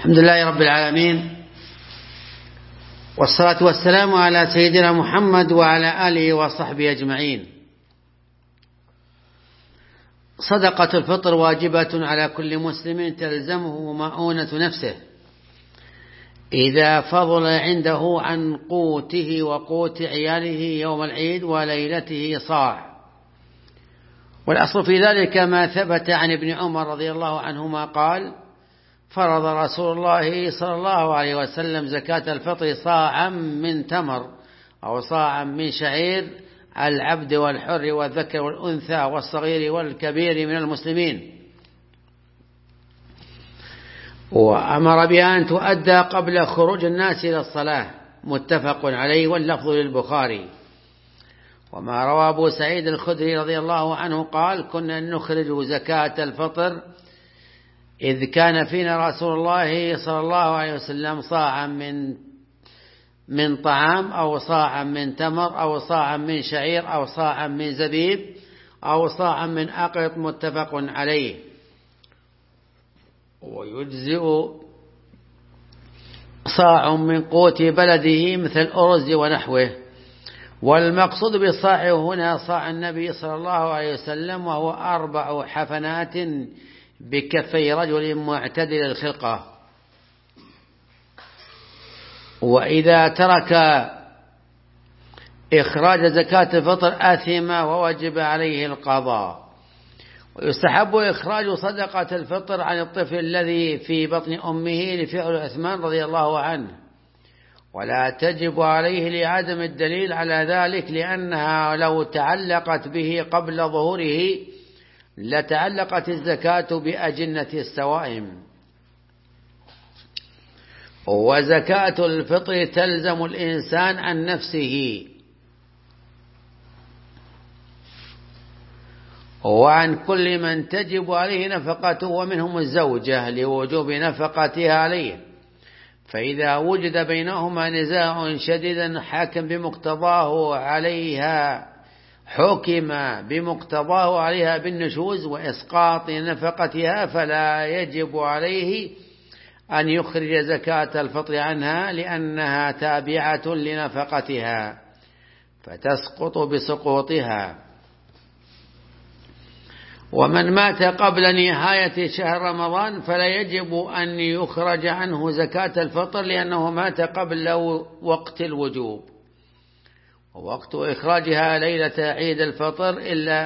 الحمد لله رب العالمين، والصلاة والسلام على سيدنا محمد وعلى آله وصحبه أجمعين. صدقة الفطر واجبة على كل مسلم تلزمه مؤونة نفسه إذا فضل عنده عن قوته وقوت عياله يوم العيد وليلته صاع. والأصل في ذلك ما ثبت عن ابن عمر رضي الله عنهما قال: فرض رسول الله صلى الله عليه وسلم زكاة الفطر صاعا من تمر أو صاعا من شعير على العبد والحر والذكر والأنثى والصغير والكبير من المسلمين، وأمر بها أن تؤدى قبل خروج الناس إلى الصلاة، متفق عليه، واللفظ للبخاري. وما روى أبو سعيد الخدري رضي الله عنه قال: كنا نخرج زكاة الفطر إذ كان فينا رسول الله صلى الله عليه وسلم صاعا من طعام أو صاعا من تمر أو صاعا من شعير أو صاعا من زبيب أو صاعا من أقط، متفق عليه. ويجزئ صاع من قوت بلده مثل الأرز ونحوه. والمقصود بالصاع هنا صاع النبي صلى الله عليه وسلم، وهو 4 حفنات بكفي رجل معتدل الخلقة. وإذا ترك إخراج زكاة الفطر آثم ووجب عليه القضاء. ويستحب إخراج صدقة الفطر عن الطفل الذي في بطن أمه لفعل عثمان رضي الله عنه، ولا تجب عليه لعدم الدليل على ذلك، لأنها لو تعلقت به قبل ظهوره لتعلقت الزكاة بأجنة السوائم. وزكاة الفطر تلزم الإنسان عن نفسه وعن كل من تجب عليه نفقته، ومنهم الزوجة لوجوب نفقتها عليه. فإذا وجد بينهما نزاع شديد حكم بمقتضاه عليها بالنشوز وإسقاط نفقتها، فلا يجب عليه أن يخرج زكاة الفطر عنها، لأنها تابعة لنفقتها فتسقط بسقوطها. ومن مات قبل نهاية شهر رمضان فلا يجب أن يخرج عنه زكاة الفطر، لأنه مات قبل وقت الوجوب، ووقت إخراجها ليلة عيد الفطر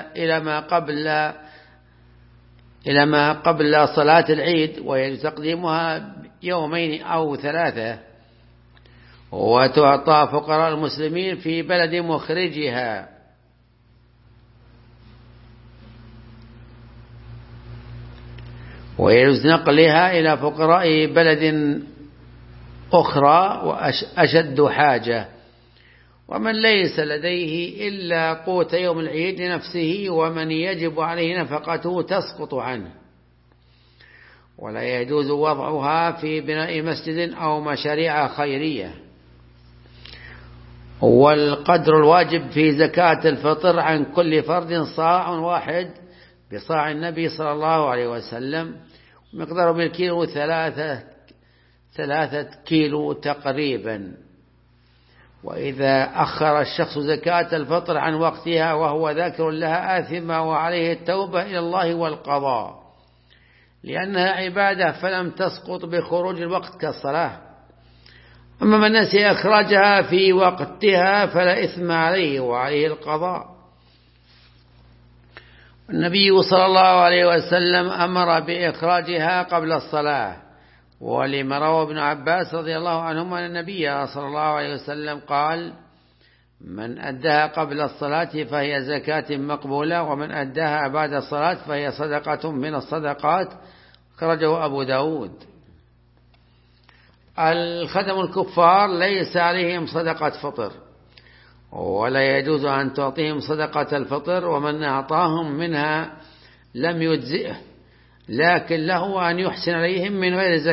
إلى ما قبل صلاة العيد، ويجب تقديمها 2 أو 3، وتعطى فقراء المسلمين في بلد مخرجها. ويجوز نقلها إلى فقراء بلد أخرى وأشد حاجة. ومن ليس لديه إلا قوت يوم العيد لنفسه ومن يجب عليه نفقته تسقط عنه، ولا يجوز وضعها في بناء مسجد أو مشاريع خيرية. والقدر الواجب في زكاة الفطر عن كل فرد صاع واحد بصاع النبي صلى الله عليه وسلم، مقداره بالكيلو 3 كيلو تقريبا. وإذا أخر الشخص زكاة الفطر عن وقتها وهو ذاكر لها آثم، وعليه التوبة إلى الله والقضاء، لأنها عبادة فلم تسقط بخروج الوقت كالصلاة. أما من نسي إخراجها في وقتها فلا إثم عليه وعليه القضاء. النبي صلى الله عليه وسلم أمر بإخراجها قبل الصلاة، ولما روى ابن عباس رضي الله عنهما أن النبي صلى الله عليه وسلم قال: من أداها قبل الصلاة فهي زكاة مقبولة، ومن أداها بعد الصلاة فهي صدقة من الصدقات، خرجه أبو داود. الخدم الكفار ليس عليهم صدقة فطر، ولا يجوز أن تعطيهم صدقة الفطر، ومن أعطاهم منها لم يجزئه، لكن له أن يحسن عليهم من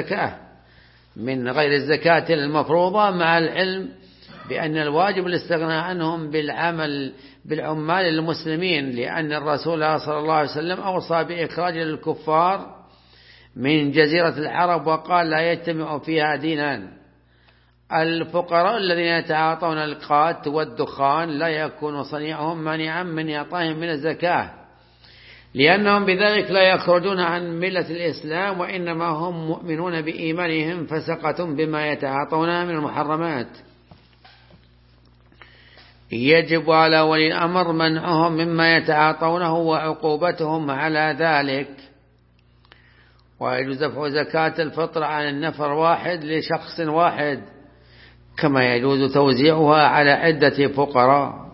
غير الزكاة المفروضة، مع العلم بأن الواجب الاستغناء عنهم بالعمال المسلمين، لأن الرسول صلى الله عليه وسلم أوصى بإخراج الكفار من جزيرة العرب وقال لا يجتمع فيها دينان. الفقراء الذين يتعاطون القات والدخان لا يكون صنيعهم مانعا من إعطائهم من الزكاة، لأنهم بذلك لا يخرجون عن ملة الإسلام، وإنما هم مؤمنون بإيمانهم فسقط بما يتعاطون من المحرمات. يجب على ولي الأمر منعهم مما يتعاطونه وعقوبتهم على ذلك. ويجوز دفع زكاة الفطر عن النفر واحد لشخص واحد، كما يجوز توزيعها على عدة فقراء.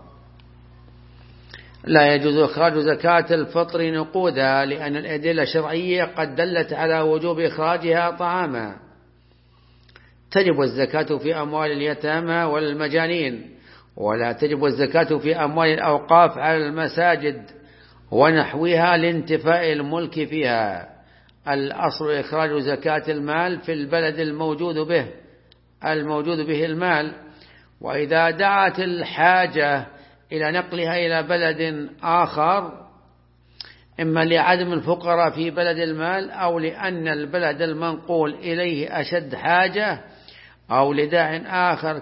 لا يجوز إخراج زكاة الفطر نقودا، لأن الأدلة الشرعية قد دلت على وجوب إخراجها طعاما. تجب الزكاة في أموال اليتامى والمجانين، ولا تجب الزكاة في أموال الأوقاف على المساجد ونحوها لانتفاء الملك فيها. الأصل إخراج زكاة المال في البلد الموجود به المال، وإذا دعت الحاجة إلى نقلها إلى بلد آخر، إما لعدم الفقراء في بلد المال، أو لأن البلد المنقول إليه أشد حاجة، أو لداع آخر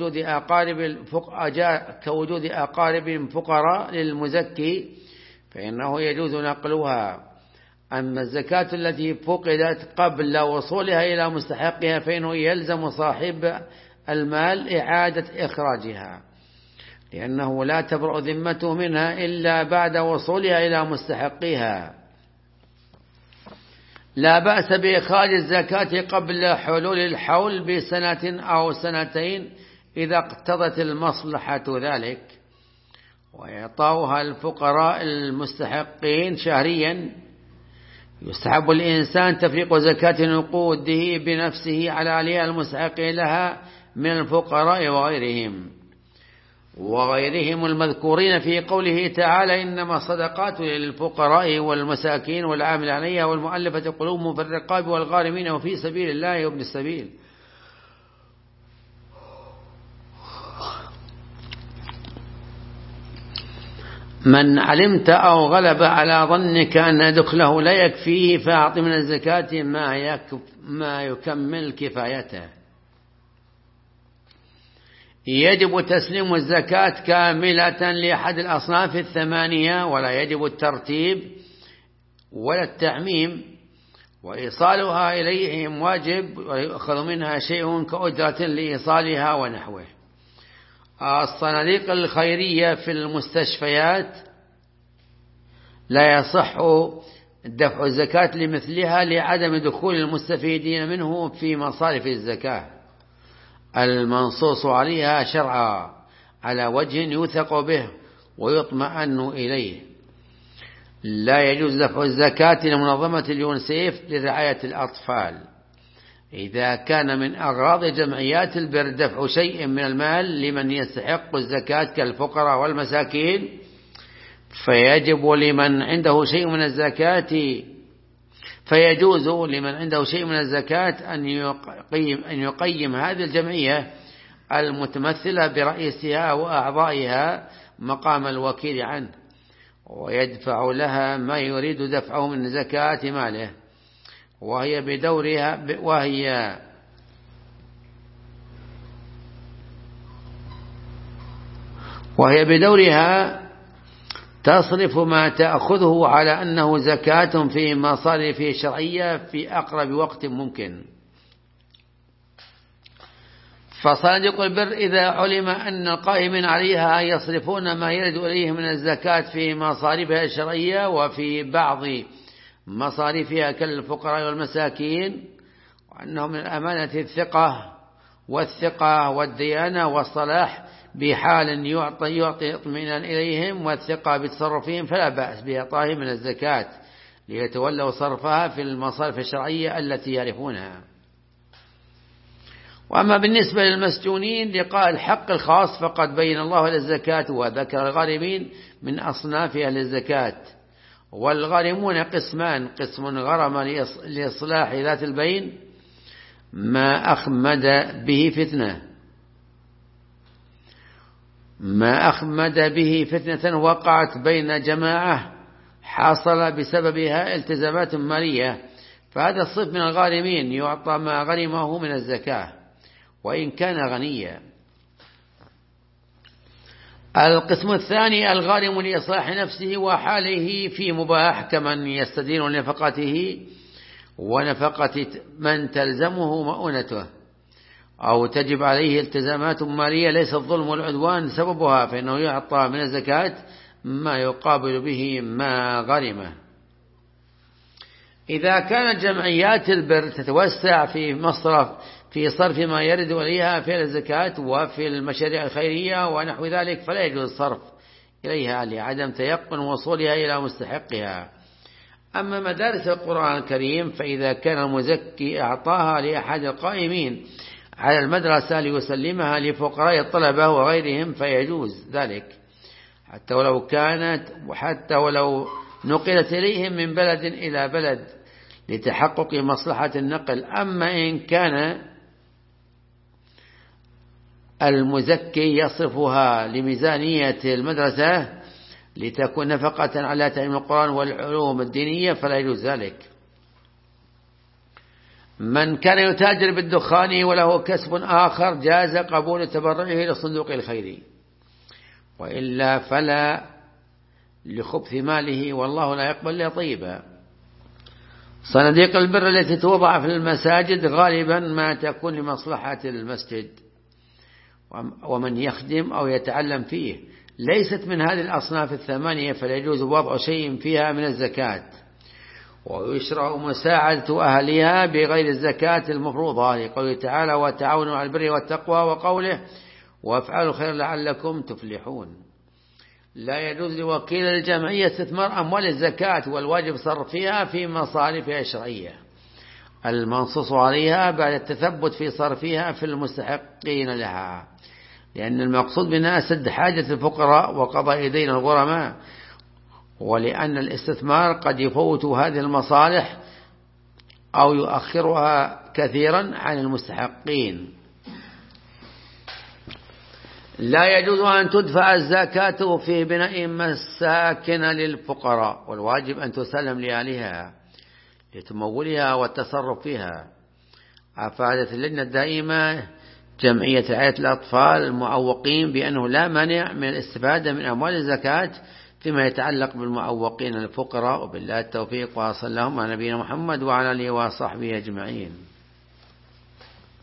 كوجود أقارب فقراء للمزكي، فإنه يجوز نقلها. أما الزكاة التي فقدت قبل وصولها إلى مستحقها فإنه يلزم صاحب المال إعادة إخراجها، لأنه لا تبرأ ذمته منها إلا بعد وصولها إلى مستحقها. لا بأس بإخراج الزكاة قبل حلول الحول بسنة أو سنتين إذا اقتضت المصلحة ذلك، ويعطاها الفقراء المستحقين شهريا. يستحب الإنسان تفريق زكاة نقوده بنفسه على عليها المستحقين لها من الفقراء وغيرهم المذكورين في قوله تعالى: إنما الصدقات للفقراء والمساكين والعامل عليها والمؤلفة قلوبهم في الرقاب والغارمين وفي سبيل الله وابن السبيل. من علمت أو غلب على ظنك أن دخله لا يكفيه فأعط من الزكاة ما يكمل كفايته. يجب تسليم الزكاة كاملة لأحد الأصناف الثمانية، ولا يجب الترتيب ولا التعميم، وإيصالها إليهم واجب، ويؤخذ منها شيء كأجرة لإيصالها ونحوه. الصناديق الخيرية في المستشفيات لا يصح دفع الزكاة لمثلها لعدم دخول المستفيدين منه في مصارف الزكاة المنصوص عليها شرعا على وجه يوثق به ويطمئن إليه. لا يجوز دفع الزكاة لمنظمة اليونسيف لرعاية الأطفال. إذا كان من أغراض جمعيات البر دفع شيء من المال لمن يستحق الزكاة كالفقراء والمساكين، فيجوز لمن عنده شيء من الزكاة أن يقيم هذه الجمعية المتمثلة برئيسها وأعضائها مقام الوكيل عنه، ويدفع لها ما يريد دفعه من زكاة ماله، وهي بدورها تصرف ما تأخذه على أنه زكاة في مصارف شرعية في أقرب وقت ممكن. فصناديق البر إذا علم أن القائمين عليها يصرفون ما يرد إليه من الزكاة في مصارفها الشرعية وفي بعض مصارفها كالفقراء والمساكين، وأنه من الأمانة الثقة والديانة والصلاح بحال يعطي اطمئنان إليهم والثقة بتصرفهم، فلا بأس بإعطائهم من الزكاة ليتولوا صرفها في المصارف الشرعية التي يعرفونها. وأما بالنسبة للمسجونين لقاء الحق الخاص فقد بين الله للزكاة وذكر الغارمين من أصناف أهل الزكاة. والغارمون قسمان: قسم غرم لإصلاح ذات البين ما أخمد به فتنة وقعت بين جماعة حصل بسببها التزامات مالية، فهذا الصنف من الغارمين يعطى ما غرمه من الزكاة وإن كان غنيا. القسم الثاني الغارم لإصلاح نفسه وحاله في مباح، كمن يستدين لنفقته ونفقة من تلزمه مؤونته أو تجب عليه التزامات مالية ليس الظلم والعدوان سببها، فإنه يعطى من الزكاة ما يقابل به ما غرمه. إذا كانت جمعيات البر تتوسع في صرف ما يرد إليها في الزكاة وفي المشاريع الخيرية ونحو ذلك، فلا يجوز الصرف إليها لعدم تيقن وصولها إلى مستحقها. أما مدارس القرآن الكريم فإذا كان المزكي أعطاها لأحد القائمين على المدرسة ليسلمها لفقراء الطلبة وغيرهم فيجوز ذلك، حتى ولو نقلت إليهم من بلد إلى بلد لتحقق مصلحة النقل. أما إن كان المزكي يصرفها لميزانية المدرسة لتكون نفقة على تعليم القرآن والعلوم الدينية فلا يجوز ذلك. من كان يتاجر بالدخان وله كسب آخر جاز قبول تبرعه للصندوق الخيري، وإلا فلا لخبث ماله، والله لا يقبل إلا طيبا. صناديق البر التي توضع في المساجد غالبا ما تكون لمصلحة المسجد ومن يخدم أو يتعلم فيه، ليست من هذه الأصناف الثمانية، فلا يجوز وضع شيء فيها من الزكاة، ويشرع مساعدة أهلها بغير الزكاة المفروضة، لقوله تعالى وتعاونوا على البر والتقوى، وقوله وافعلوا الخير لعلكم تفلحون. لا يجوز لوكيل الجمعية استثمار أموال الزكاة، والواجب صرفها في مصارفها الشرعية المنصوص عليها بعد التثبت في صرفها في المستحقين لها، لأن المقصود منها سد حاجة الفقراء وقضاء دين الغرماء، ولأن الاستثمار قد يفوت هذه المصالح أو يؤخرها كثيرا عن المستحقين. لا يجوز أن تدفع الزكاة في بناء مساكن للفقراء، والواجب أن تسلم لأهلها لتمولها والتصرف فيها. أفادت اللجنة الدائمة جمعية رعاية الأطفال المعوقين بأنه لا مانع من الاستفادة من أموال الزكاة فيما يتعلق بالمعوقين الفقراء، وبالله التوفيق، وصلى اللهم على نبينا محمد وعلى آله وصحبه أجمعين.